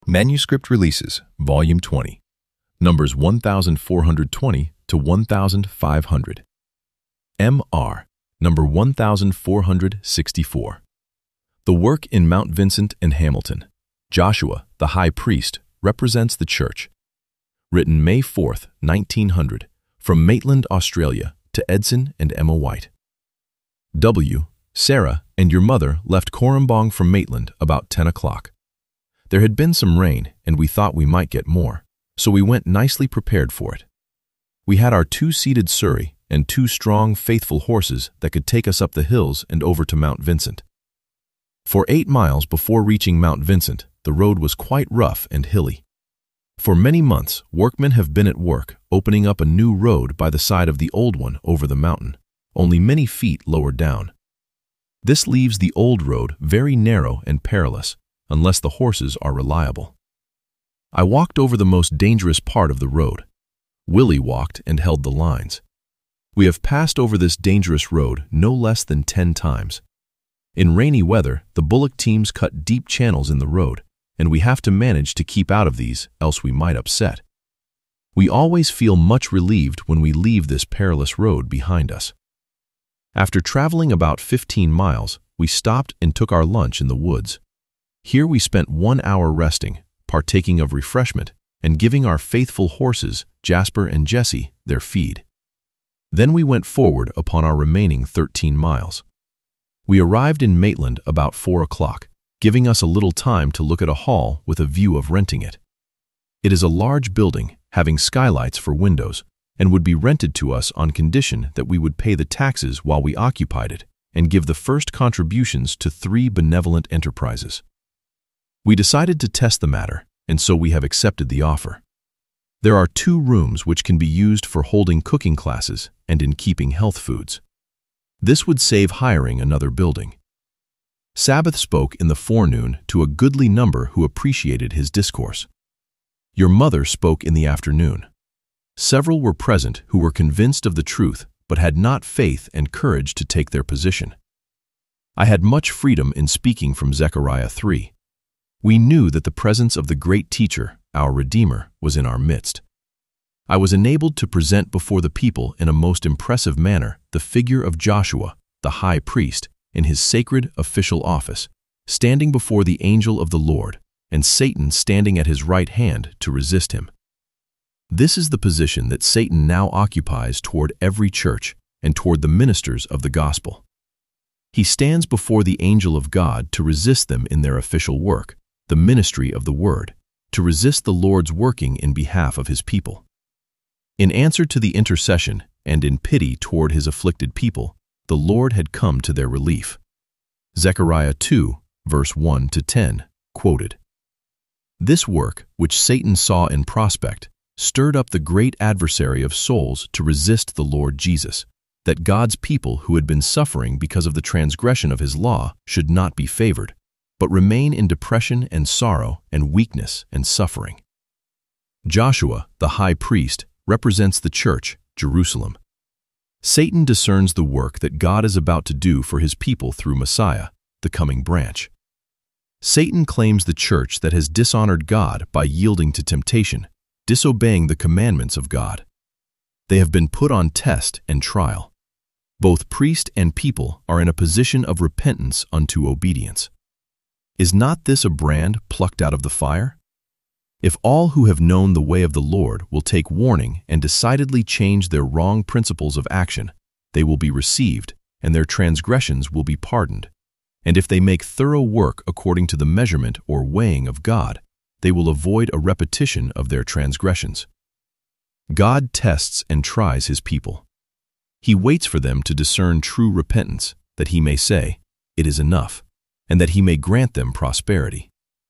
Manuscript Releases, Volume 20, numbers 1420 to 1500. M.R., number 1464. The work in Mount Vincent and Hamilton. Joshua, the High Priest, represents the Church. Written May 4, 1900, from Maitland, Australia, to Edson and Emma White. W. Sarah and your mother left Korumbong from Maitland about 10 o'clock. There had been some rain, and we thought we might get more, so we went nicely prepared for it. We had our two-seated surrey and two strong, faithful horses that could take us up the hills and over to Mount Vincent. For 8 miles before reaching Mount Vincent, the road was quite rough and hilly. For many months, workmen have been at work opening up a new road by the side of the old one over the mountain, only many feet lower down. This leaves the old road very narrow and perilous, unless the horses are reliable. I walked over the most dangerous part of the road. Willie walked and held the lines. We have passed over this dangerous road no less than 10 times. In rainy weather, the bullock teams cut deep channels in the road, and we have to manage to keep out of these, else we might upset. We always feel much relieved when we leave this perilous road behind us. After traveling about 15 miles, we stopped and took our lunch in the woods. Here we spent 1 hour resting, partaking of refreshment, and giving our faithful horses, Jasper and Jessie, their feed. Then we went forward upon our remaining 13 miles. We arrived in Maitland about 4 o'clock, giving us a little time to look at a hall with a view of renting it. It is a large building, having skylights for windows, and would be rented to us on condition that we would pay the taxes while we occupied it and give the first contributions to 3 benevolent enterprises. We decided to test the matter, and so we have accepted the offer. There are 2 rooms which can be used for holding cooking classes and in keeping health foods. This would save hiring another building. Sabbath spoke in the forenoon to a goodly number who appreciated his discourse. Your mother spoke in the afternoon. Several were present who were convinced of the truth but had not faith and courage to take their position. I had much freedom in speaking from Zechariah 3. We knew that the presence of the great teacher, our Redeemer, was in our midst. I was enabled to present before the people in a most impressive manner the figure of Joshua, the high priest, in his sacred official office, standing before the angel of the Lord, and Satan standing at his right hand to resist him. This is the position that Satan now occupies toward every church and toward the ministers of the gospel. He stands before the angel of God to resist them in their official work, the ministry of the word, to resist the Lord's working in behalf of his people. In answer to the intercession and in pity toward his afflicted people, the Lord had come to their relief. Zechariah 2, verse 1 to 10, quoted. This work, which Satan saw in prospect, stirred up the great adversary of souls to resist the Lord Jesus, that God's people who had been suffering because of the transgression of his law should not be favored, but remain in depression and sorrow and weakness and suffering. Joshua, the high priest, represents the church, Jerusalem. Satan discerns the work that God is about to do for his people through Messiah, the coming branch. Satan claims the church that has dishonored God by yielding to temptation, disobeying the commandments of God. They have been put on test and trial. Both priest and people are in a position of repentance unto obedience. Is not this a brand plucked out of the fire? If all who have known the way of the Lord will take warning and decidedly change their wrong principles of action, they will be received, and their transgressions will be pardoned. And if they make thorough work according to the measurement or weighing of God, they will avoid a repetition of their transgressions. God tests and tries his people. He waits for them to discern true repentance, that he may say, "It is enough," and that he may grant them prosperity.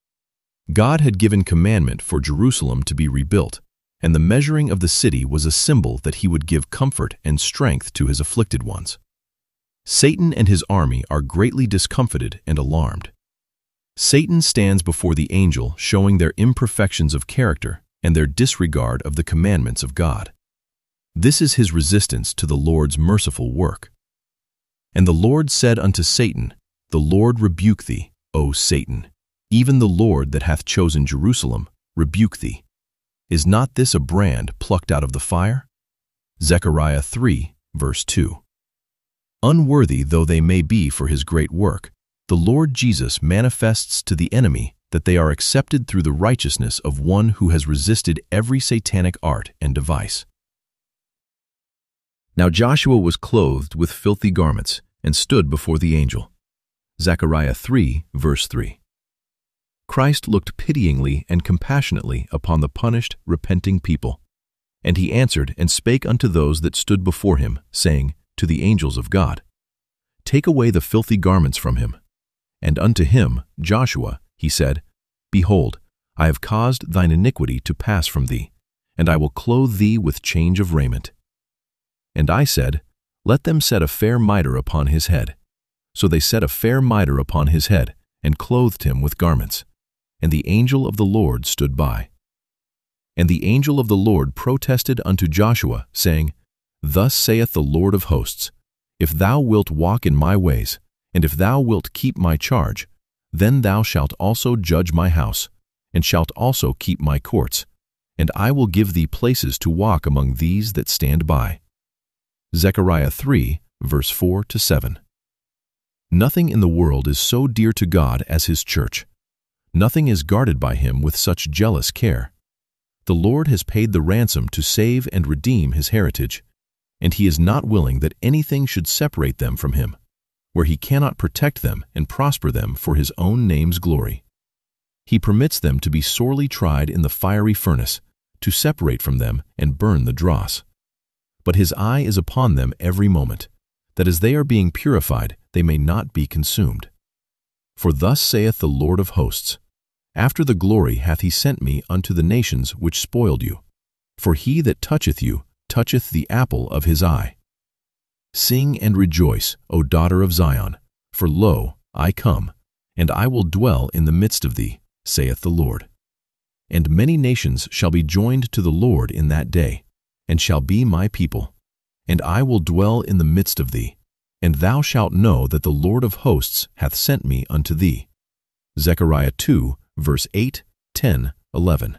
God had given commandment for Jerusalem to be rebuilt, and the measuring of the city was a symbol that he would give comfort and strength to his afflicted ones. Satan and his army are greatly discomfited and alarmed. Satan stands before the angel showing their imperfections of character and their disregard of the commandments of God. This is his resistance to the Lord's merciful work. And the Lord said unto Satan, The Lord rebuke thee, O Satan. Even the Lord that hath chosen Jerusalem rebuke thee. Is not this a brand plucked out of the fire? Zechariah 3, verse 2. Unworthy though they may be for his great work, the Lord Jesus manifests to the enemy that they are accepted through the righteousness of one who has resisted every satanic art and device. Now Joshua was clothed with filthy garments and stood before the angel. Zechariah 3, verse 3. Christ looked pityingly and compassionately upon the punished, repenting people. And he answered and spake unto those that stood before him, saying, to the angels of God, Take away the filthy garments from him. And unto him, Joshua, he said, Behold, I have caused thine iniquity to pass from thee, and I will clothe thee with change of raiment. And I said, Let them set a fair mitre upon his head. So they set a fair mitre upon his head, and clothed him with garments. And the angel of the Lord stood by. And the angel of the Lord protested unto Joshua, saying, Thus saith the Lord of hosts, If thou wilt walk in my ways, and if thou wilt keep my charge, then thou shalt also judge my house, and shalt also keep my courts, and I will give thee places to walk among these that stand by. Zechariah 3, verse 4 to 7. Nothing in the world is so dear to God as his church. Nothing is guarded by him with such jealous care. The Lord has paid the ransom to save and redeem his heritage, and he is not willing that anything should separate them from him, where he cannot protect them and prosper them for his own name's glory. He permits them to be sorely tried in the fiery furnace, to separate from them and burn the dross. But his eye is upon them every moment, that as they are being purified, they may not be consumed. For thus saith the Lord of hosts, After the glory hath he sent me unto the nations which spoiled you. For he that toucheth you toucheth the apple of his eye. Sing and rejoice, O daughter of Zion, for lo, I come, and I will dwell in the midst of thee, saith the Lord. And many nations shall be joined to the Lord in that day, and shall be my people. And I will dwell in the midst of thee, and thou shalt know that the Lord of hosts hath sent me unto thee. Zechariah 2, verse 8, 10, 11.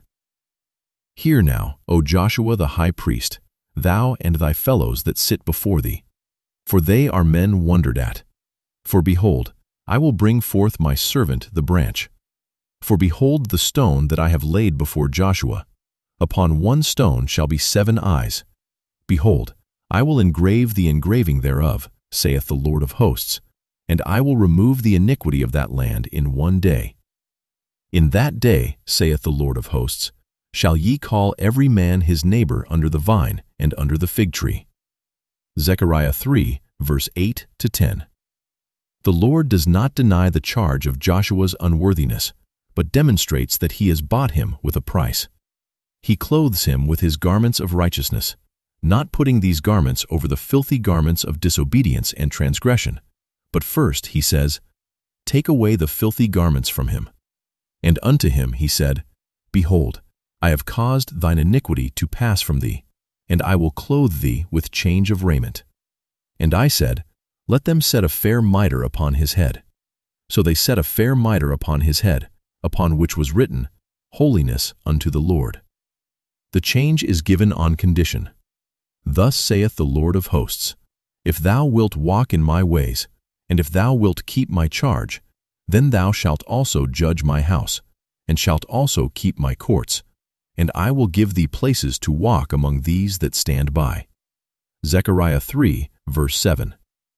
Hear now, O Joshua the high priest, thou and thy fellows that sit before thee, for they are men wondered at. For behold, I will bring forth my servant the branch. For behold the stone that I have laid before Joshua. Upon one stone shall be 7 eyes. Behold, I will engrave the engraving thereof, saith the Lord of hosts, and I will remove the iniquity of that land in one day. In that day, saith the Lord of hosts, shall ye call every man his neighbor under the vine and under the fig tree. Zechariah 3, verse 8 to 10. The Lord does not deny the charge of Joshua's unworthiness, but demonstrates that he has bought him with a price. He clothes him with his garments of righteousness, not putting these garments over the filthy garments of disobedience and transgression. But first, he says, Take away the filthy garments from him. And unto him he said, Behold, I have caused thine iniquity to pass from thee, and I will clothe thee with change of raiment. And I said, Let them set a fair mitre upon his head. So they set a fair mitre upon his head, upon which was written, Holiness unto the Lord. The change is given on condition. Thus saith the Lord of hosts, If thou wilt walk in my ways, and if thou wilt keep my charge, then thou shalt also judge my house, and shalt also keep my courts, and I will give thee places to walk among these that stand by. Zechariah 3, verse 7.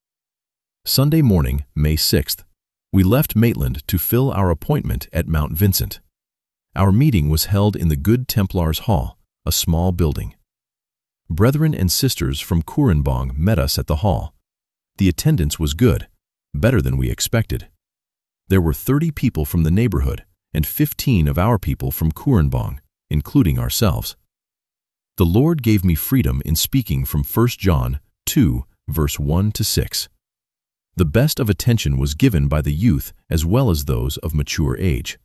Sunday morning, May 6th, we left Maitland to fill our appointment at Mount Vincent. Our meeting was held in the Good Templars Hall, a small building. Brethren and sisters from Koorambong met us at the hall. The attendance was good, better than we expected. There were 30 people from the neighborhood and 15 of our people from Koorambong, including ourselves. The Lord gave me freedom in speaking from 1 John 2, verse 1 to 6. The best of attention was given by the youth as well as those of mature age.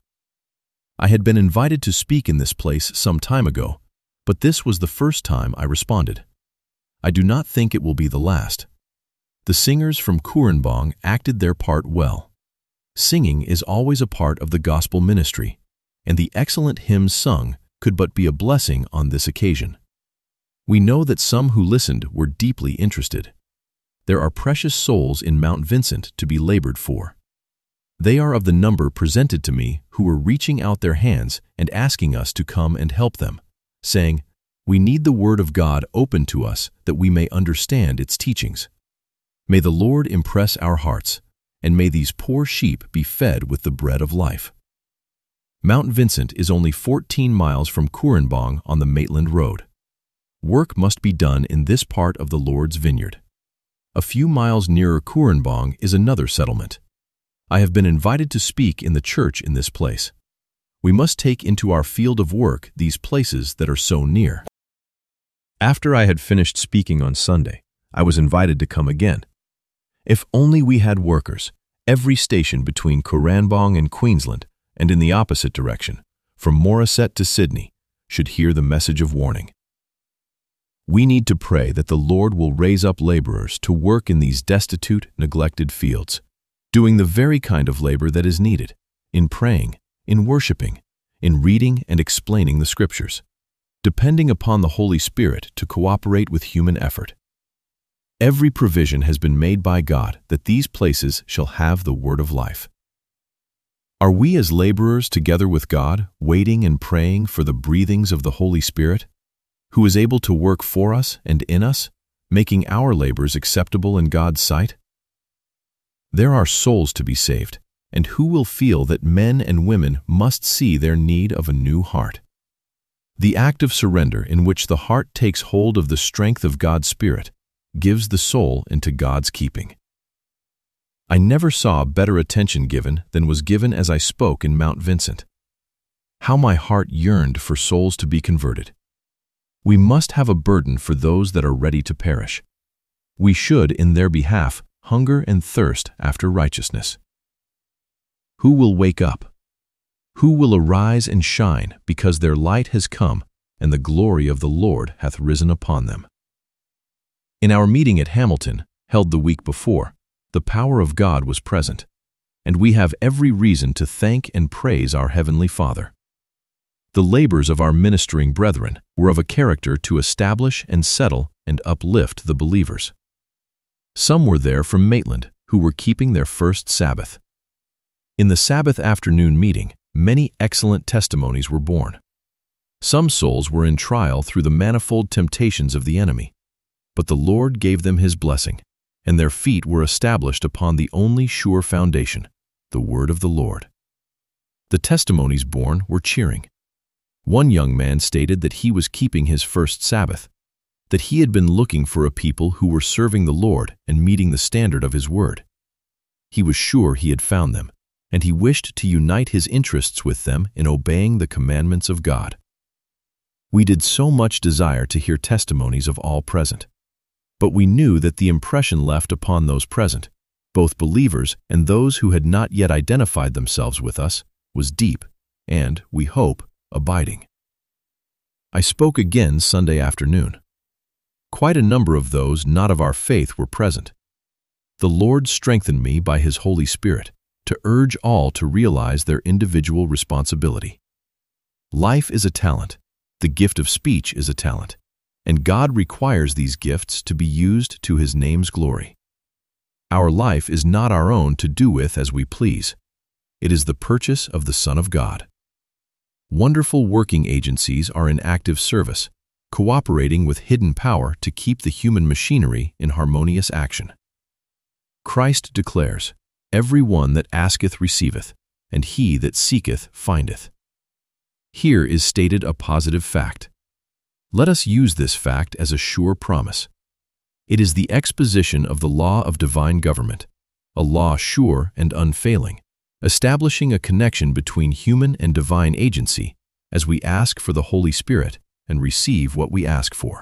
I had been invited to speak in this place some time ago, but this was the first time I responded. I do not think it will be the last. The singers from Koorambong acted their part well. Singing is always a part of the gospel ministry, and the excellent hymns sung could but be a blessing on this occasion. We know that some who listened were deeply interested. There are precious souls in Mount Vincent to be labored for. They are of the number presented to me who were reaching out their hands and asking us to come and help them, saying, "We need the Word of God open to us that we may understand its teachings." May the Lord impress our hearts, and may these poor sheep be fed with the bread of life. Mount Vincent is only 14 miles from Koornbong on the Maitland Road. Work must be done in this part of the Lord's vineyard. A few miles nearer Koornbong is another settlement. I have been invited to speak in the church in this place. We must take into our field of work these places that are so near. After I had finished speaking on Sunday, I was invited to come again. If only we had workers, every station between Koornbong and Queensland, and in the opposite direction, from Morisset to Sydney, should hear the message of warning. We need to pray that the Lord will raise up laborers to work in these destitute, neglected fields, doing the very kind of labor that is needed, in praying, in worshiping, in reading and explaining the Scriptures, depending upon the Holy Spirit to cooperate with human effort. Every provision has been made by God that these places shall have the word of life. Are we as laborers together with God, waiting and praying for the breathings of the Holy Spirit, who is able to work for us and in us, making our labors acceptable in God's sight? There are souls to be saved, and who will feel that men and women must see their need of a new heart? The act of surrender in which the heart takes hold of the strength of God's Spirit gives the soul into God's keeping. I never saw better attention given than was given as I spoke in Mount Vincent. How my heart yearned for souls to be converted. We must have a burden for those that are ready to perish. We should, in their behalf, hunger and thirst after righteousness. Who will wake up? Who will arise and shine, because their light has come, and the glory of the Lord hath risen upon them? In our meeting at Hamilton, held the week before, the power of God was present, and we have every reason to thank and praise our Heavenly Father. The labors of our ministering brethren were of a character to establish and settle and uplift the believers. Some were there from Maitland who were keeping their first Sabbath. In the Sabbath afternoon meeting, many excellent testimonies were born. Some souls were in trial through the manifold temptations of the enemy, but the Lord gave them His blessing, and their feet were established upon the only sure foundation, the word of the Lord. The testimonies born were cheering. One young man stated that he was keeping his first Sabbath, that he had been looking for a people who were serving the Lord and meeting the standard of His word. He was sure he had found them, and he wished to unite his interests with them in obeying the commandments of God. We did so much desire to hear testimonies of all present, but we knew that the impression left upon those present, both believers and those who had not yet identified themselves with us, was deep and, we hope, abiding. I spoke again Sunday afternoon. Quite a number of those not of our faith were present. The Lord strengthened me by His Holy Spirit to urge all to realize their individual responsibility. Life is a talent, the gift of speech is a talent, and God requires these gifts to be used to His name's glory. Our life is not our own to do with as we please. It is the purchase of the Son of God. Wonderful working agencies are in active service, cooperating with hidden power to keep the human machinery in harmonious action. Christ declares, "Every one that asketh receiveth, and he that seeketh findeth." Here is stated a positive fact. Let us use this fact as a sure promise. It is the exposition of the law of divine government, a law sure and unfailing, establishing a connection between human and divine agency as we ask for the Holy Spirit and receive what we ask for.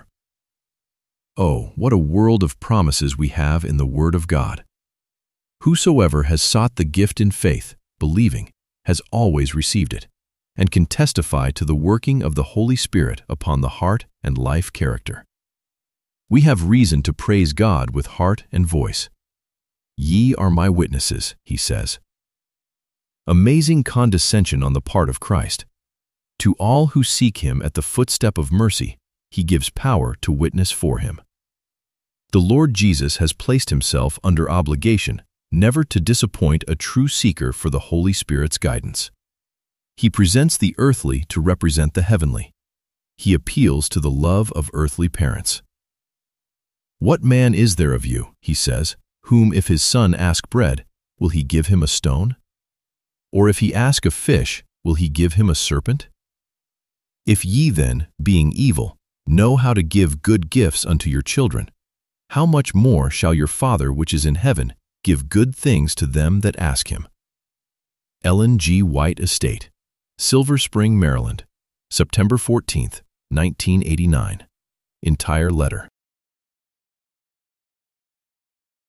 Oh, what a world of promises we have in the Word of God. Whosoever has sought the gift in faith, believing, has always received it, and can testify to the working of the Holy Spirit upon the heart and life character. We have reason to praise God with heart and voice. Ye are my witnesses, He says. Amazing condescension on the part of Christ. To all who seek him at the footstep of mercy, he gives power to witness for him. The Lord Jesus has placed himself under obligation never to disappoint a true seeker for the Holy Spirit's guidance. He presents the earthly to represent the heavenly. He appeals to the love of earthly parents. "What man is there of you," he says, "whom if his son ask bread, will he give him a stone? Or if he ask a fish, will he give him a serpent? If ye then, being evil, know how to give good gifts unto your children, how much more shall your Father which is in heaven give good things to them that ask him?" Ellen G. White Estate, Silver Spring, Maryland, September 14, 1989. Entire letter.